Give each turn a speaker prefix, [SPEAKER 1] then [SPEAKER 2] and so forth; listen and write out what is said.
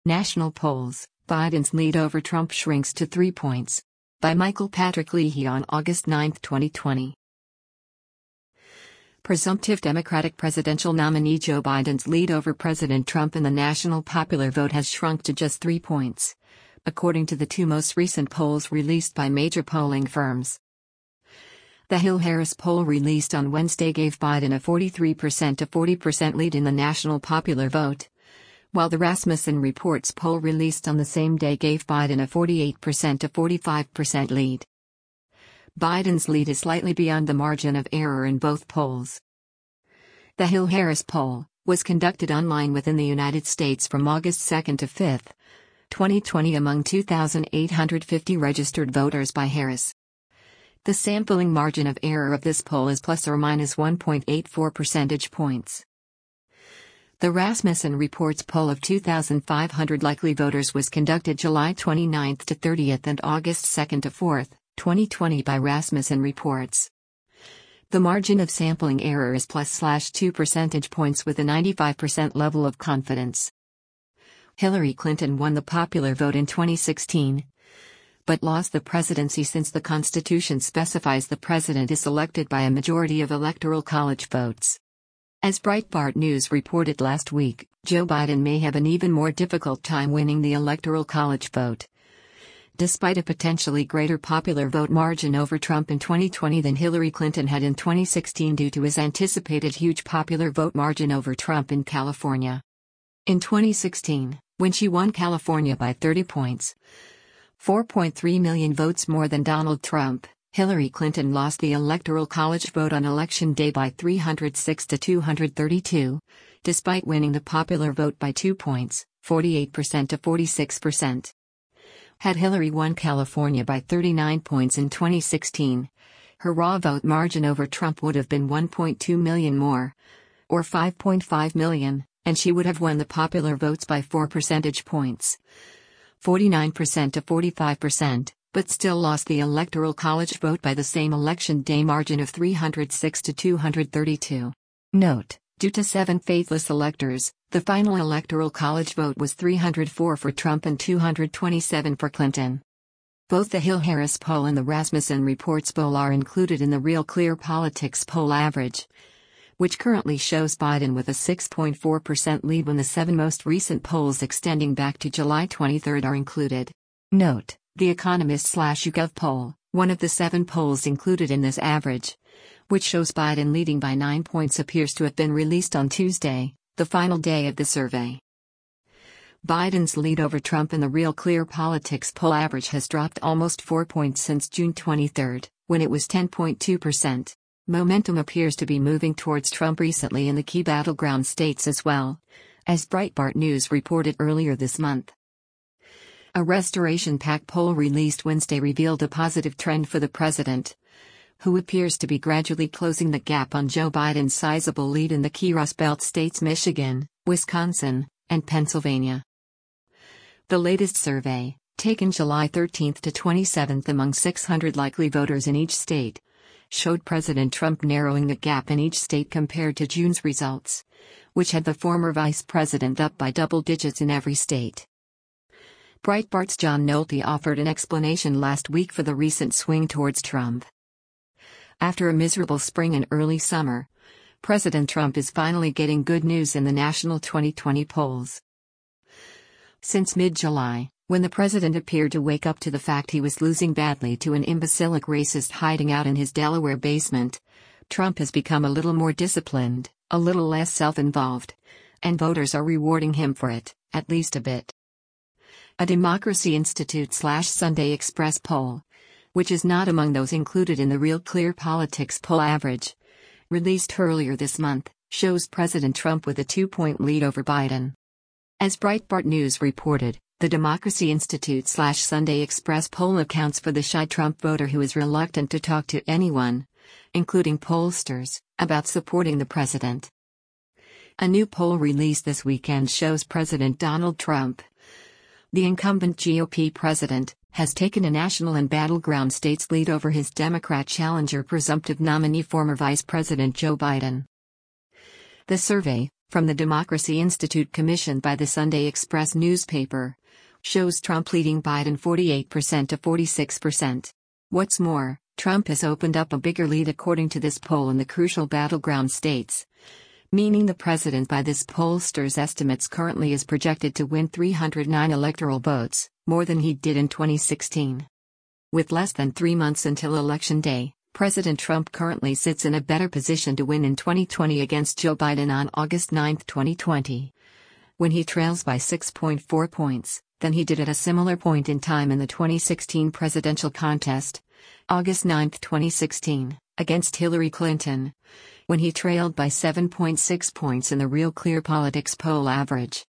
[SPEAKER 1] National polls, Biden's lead over Trump shrinks to 3 points. By Michael Patrick Leahy on August 9, 2020. Presumptive Democratic presidential nominee Joe Biden's lead over President Trump in the national popular vote has shrunk to just 3 points, according to the two most recent polls released by major polling firms. The Hill-Harris poll released on Wednesday gave Biden a 43% to 40% lead in the national popular vote, while the Rasmussen Reports poll released on the same day gave Biden a 48% to 45% lead. Biden's lead is slightly beyond the margin of error in both polls. The Hill-Harris poll was conducted online within the United States from August 2 to 5, 2020 among 2,850 registered voters by Harris. The sampling margin of error of this poll is plus or minus 1.84 percentage points. The Rasmussen Reports poll of 2,500 likely voters was conducted July 29 to 30 and August 2 to 4, 2020 by Rasmussen Reports. The margin of sampling error is +2 percentage points with a 95% level of confidence. Hillary Clinton won the popular vote in 2016, but lost the presidency since the Constitution specifies the president is elected by a majority of Electoral College votes. As Breitbart News reported last week, Joe Biden may have an even more difficult time winning the Electoral College vote, despite a potentially greater popular vote margin over Trump in 2020 than Hillary Clinton had in 2016 due to his anticipated huge popular vote margin over Trump in California. In 2016, when she won California by 30 points, 4.3 million votes more than Donald Trump, Hillary Clinton lost the Electoral College vote on Election Day by 306 to 232, despite winning the popular vote by 2 points, 48% to 46%. Had Hillary won California by 39 points in 2016, her raw vote margin over Trump would have been 1.2 million more, or 5.5 million, and she would have won the popular votes by 4 percentage points, 49% to 45%, but still lost the Electoral College vote by the same election day margin of 306 to 232. Note: due to 7 faithless electors, the final Electoral College vote was 304 for Trump and 227 for Clinton. Both the Hill-Harris poll and the Rasmussen Reports poll are included in the Real Clear Politics poll average, which currently shows Biden with a 6.4% lead when the 7 most recent polls extending back to July 23 are included. Note: The Economist/YouGov poll, one of the 7 polls included in this average, which shows Biden leading by 9 points, appears to have been released on Tuesday, the final day of the survey. Biden's lead over Trump in the Real Clear Politics poll average has dropped almost 4 points since June 23, when it was 10.2%. Momentum appears to be moving towards Trump recently in the key battleground states as well, as Breitbart News reported earlier this month. A Restoration PAC poll released Wednesday revealed a positive trend for the president, who appears to be gradually closing the gap on Joe Biden's sizable lead in the key Rust Belt states Michigan, Wisconsin, and Pennsylvania. The latest survey, taken July 13 to 27 among 600 likely voters in each state, showed President Trump narrowing the gap in each state compared to June's results, which had the former vice president up by double digits in every state. Breitbart's John Nolte offered an explanation last week for the recent swing towards Trump. After a miserable spring and early summer, President Trump is finally getting good news in the national 2020 polls. Since mid-July, when the president appeared to wake up to the fact he was losing badly to an imbecilic racist hiding out in his Delaware basement, Trump has become a little more disciplined, a little less self-involved, and voters are rewarding him for it, at least a bit. A Democracy Institute/Sunday Express poll, which is not among those included in the Real Clear Politics poll average, released earlier this month, shows President Trump with a 2-point lead over Biden. As Breitbart News reported, the Democracy Institute/Sunday Express poll accounts for the shy Trump voter who is reluctant to talk to anyone, including pollsters, about supporting the president. A new poll released this weekend shows President Donald Trump, the incumbent GOP president, has taken a national and battleground states lead over his Democrat challenger presumptive nominee former Vice President Joe Biden. The survey, From the Democracy Institute commissioned by the Sunday Express newspaper, shows Trump leading Biden 48% to 46%. What's more, Trump has opened up a bigger lead according to this poll in the crucial battleground states, meaning the president by this pollster's estimates currently is projected to win 309 electoral votes, more than he did in 2016. With less than 3 months until Election Day, President Trump currently sits in a better position to win in 2020 against Joe Biden on August 9, 2020, when he trails by 6.4 points, than he did at a similar point in time in the 2016 presidential contest, August 9, 2016, against Hillary Clinton, when he trailed by 7.6 points in the Real Clear Politics poll average.